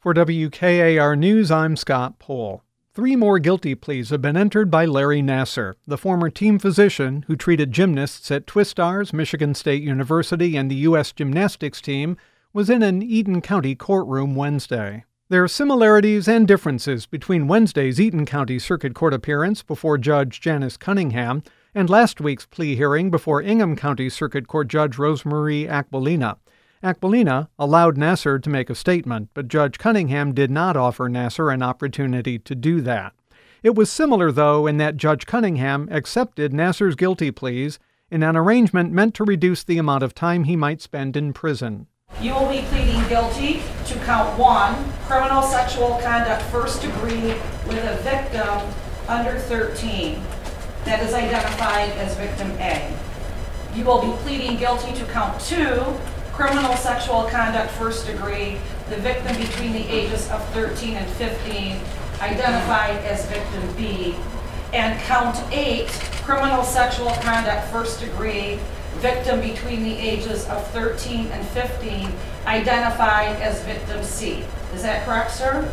For WKAR News, I'm Scott Pohl. 3 more guilty pleas have been entered by Larry Nassar, the former team physician who treated gymnasts at Twistars, Michigan State University, and the U.S. gymnastics team, was in an Eaton County courtroom Wednesday. There are similarities and differences between Wednesday's Eaton County Circuit Court appearance before Judge Janice Cunningham and last week's plea hearing before Ingham County Circuit Court Judge Rosemarie Aquilina. Aquilina allowed Nassar to make a statement, but Judge Cunningham did not offer Nassar an opportunity to do that. It was similar, though, in that Judge Cunningham accepted Nassar's guilty pleas in an arrangement meant to reduce the amount of time he might spend in prison. You will be pleading guilty to count 1, criminal sexual conduct first degree with a victim under 13 that is identified as victim A. You will be pleading guilty to count 2, criminal sexual conduct first degree, the victim between the ages of 13 and 15, identified as victim B, and count 8, criminal sexual conduct first degree, victim between the ages of 13 and 15, identified as victim C. Is that correct, sir?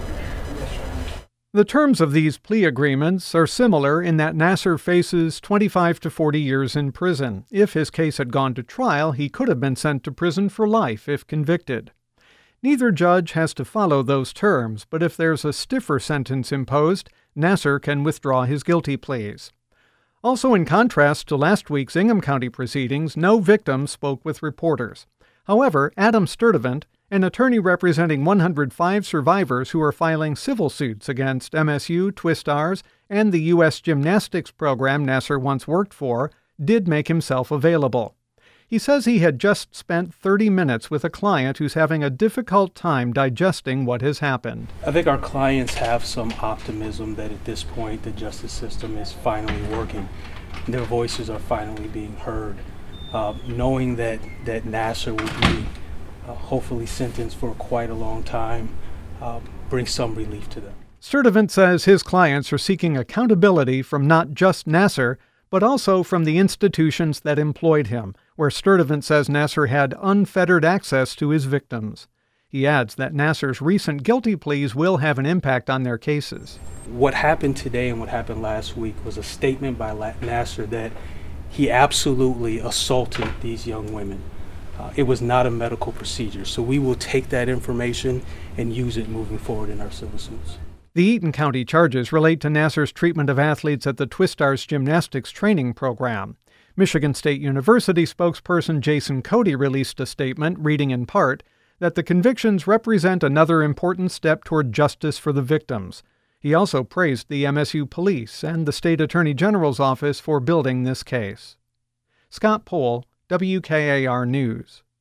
The terms of these plea agreements are similar in that Nassar faces 25 to 40 years in prison. If his case had gone to trial, he could have been sent to prison for life if convicted. Neither judge has to follow those terms, but if there's a stiffer sentence imposed, Nassar can withdraw his guilty pleas. Also, in contrast to last week's Ingham County proceedings, no victim spoke with reporters. However, Adam Sturdivant, an attorney representing 105 survivors who are filing civil suits against MSU, Twistars, and the U.S. gymnastics program Nassar once worked for, did make himself available. He says he had just spent 30 minutes with a client who's having a difficult time digesting what has happened. I think our clients have some optimism that at this point the justice system is finally working. Their voices are finally being heard. Knowing that Nassar will be hopefully sentenced for quite a long time brings some relief to them. Sturdivant says his clients are seeking accountability from not just Nassar, but also from the institutions that employed him, where Sturdivant says Nassar had unfettered access to his victims. He adds that Nassar's recent guilty pleas will have an impact on their cases. What happened today and what happened last week was a statement by Nassar that he absolutely assaulted these young women. It was not a medical procedure, so we will take that information and use it moving forward in our civil suits. The Eaton County charges relate to Nassar's treatment of athletes at the Twistars gymnastics training program. Michigan State University spokesperson Jason Cody released a statement, reading in part, that the convictions represent another important step toward justice for the victims. He also praised the MSU police and the State Attorney General's office for building this case. Scott Pohl, WKAR News.